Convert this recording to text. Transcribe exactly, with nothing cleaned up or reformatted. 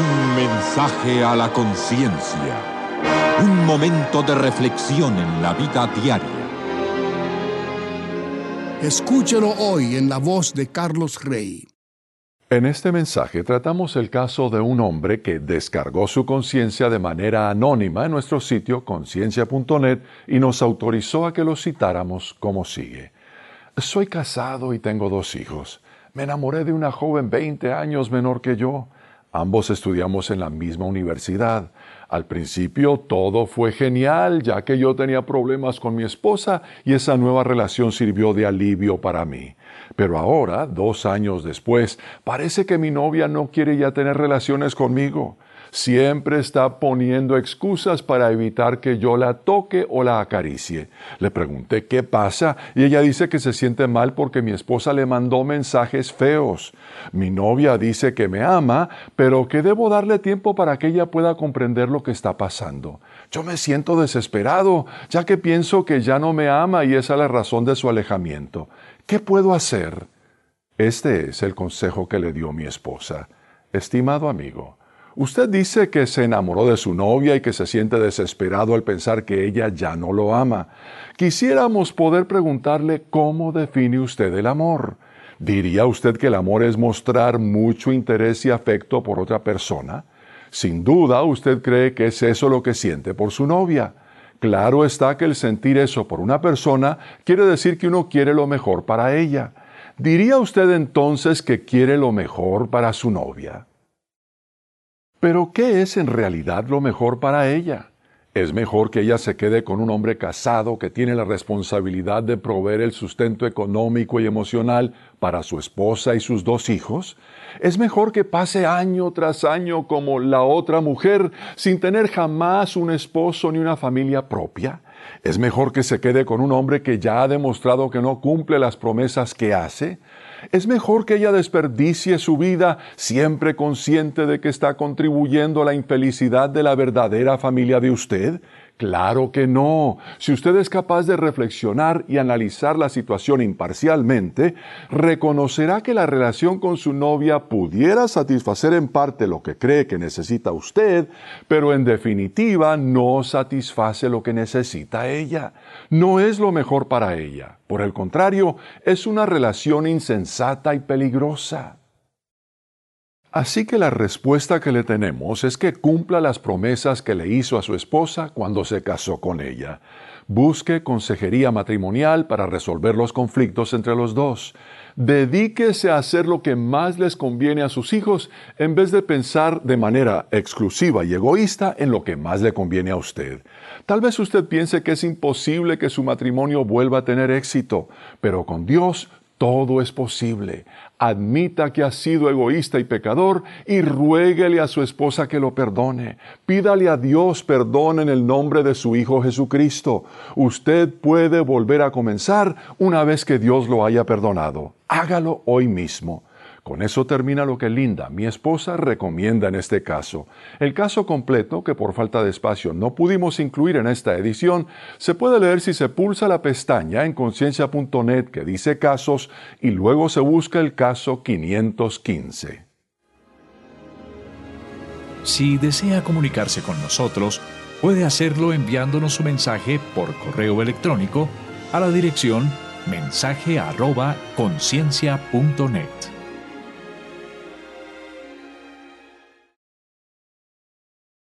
Un mensaje a la conciencia. Un momento de reflexión en la vida diaria. Escúchelo hoy en la voz de Carlos Rey. En este mensaje tratamos el caso de un hombre que descargó su conciencia de manera anónima en nuestro sitio conciencia punto net y nos autorizó a que lo citáramos como sigue. Soy casado y tengo dos hijos. Me enamoré de una joven veinte años menor que yo. Ambos estudiamos en la misma universidad. Al principio todo fue genial, ya que yo tenía problemas con mi esposa y esa nueva relación sirvió de alivio para mí. Pero ahora, dos años después, parece que mi novia no quiere ya tener relaciones conmigo. Siempre está poniendo excusas para evitar que yo la toque o la acaricie. Le pregunté qué pasa y ella dice que se siente mal porque mi esposa le mandó mensajes feos. Mi novia dice que me ama, pero que debo darle tiempo para que ella pueda comprender lo que está pasando. Yo me siento desesperado, ya que pienso que ya no me ama y esa es la razón de su alejamiento. ¿Qué puedo hacer? Este es el consejo que le dio mi esposa. Estimado amigo, usted dice que se enamoró de su novia y que se siente desesperado al pensar que ella ya no lo ama. Quisiéramos poder preguntarle cómo define usted el amor. ¿Diría usted que el amor es mostrar mucho interés y afecto por otra persona? Sin duda, usted cree que es eso lo que siente por su novia. Claro está que el sentir eso por una persona quiere decir que uno quiere lo mejor para ella. ¿Diría usted entonces que quiere lo mejor para su novia? Pero, ¿qué es en realidad lo mejor para ella? ¿Es mejor que ella se quede con un hombre casado que tiene la responsabilidad de proveer el sustento económico y emocional para su esposa y sus dos hijos? ¿Es mejor que pase año tras año como la otra mujer sin tener jamás un esposo ni una familia propia? ¿Es mejor que se quede con un hombre que ya ha demostrado que no cumple las promesas que hace? ¿Es mejor que ella desperdicie su vida siempre consciente de que está contribuyendo a la infelicidad de la verdadera familia de usted? Claro que no. Si usted es capaz de reflexionar y analizar la situación imparcialmente, reconocerá que la relación con su novia pudiera satisfacer en parte lo que cree que necesita usted, pero en definitiva no satisface lo que necesita ella. No es lo mejor para ella. Por el contrario, es una relación insensata y peligrosa. Así que la respuesta que le tenemos es que cumpla las promesas que le hizo a su esposa cuando se casó con ella. Busque consejería matrimonial para resolver los conflictos entre los dos. Dedíquese a hacer lo que más les conviene a sus hijos en vez de pensar de manera exclusiva y egoísta en lo que más le conviene a usted. Tal vez usted piense que es imposible que su matrimonio vuelva a tener éxito, pero con Dios todo es posible. Admita que ha sido egoísta y pecador y ruéguele a su esposa que lo perdone. Pídale a Dios perdón en el nombre de su Hijo Jesucristo. Usted puede volver a comenzar una vez que Dios lo haya perdonado. Hágalo hoy mismo. Con eso termina lo que Linda, mi esposa, recomienda en este caso. El caso completo, que por falta de espacio no pudimos incluir en esta edición, se puede leer si se pulsa la pestaña en conciencia punto net que dice casos y luego se busca el caso quinientos quince. Si desea comunicarse con nosotros, puede hacerlo enviándonos su mensaje por correo electrónico a la dirección mensaje arroba conciencia punto net.